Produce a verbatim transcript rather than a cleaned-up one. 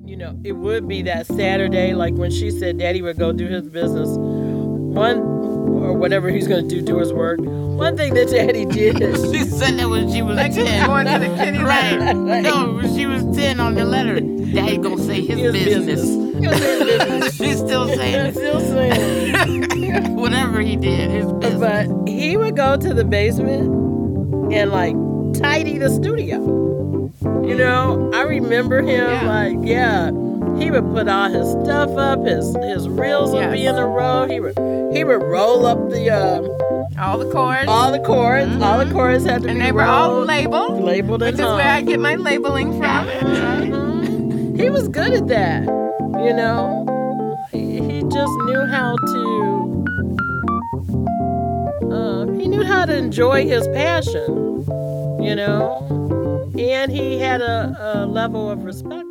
you know, it would be that Saturday, like when she said Daddy would go do his business, one, or whatever he's going to do, do his work. One thing that Daddy did. She said that when she was Like ten. going to the kitty Right. letter. No, when she was ten on the letter, Daddy gonna say his, His business. business. His business. She's still saying I'm it. still saying. Whatever he did, his business. But he would go to the basement and like tidy the studio. You know, I remember him Yeah. like, yeah, he would put all his stuff up, his his reels would be Yes. in a row. He would he would roll up the um, All the cords. all the cords. All the cords had to and be they were all rolled, labeled. labeled Which and is hung. where I get my labeling from. Mhm. He was good at that. You know, he, he just knew how to. Um, he knew how to enjoy his passion. You know, and he had a, a level of respect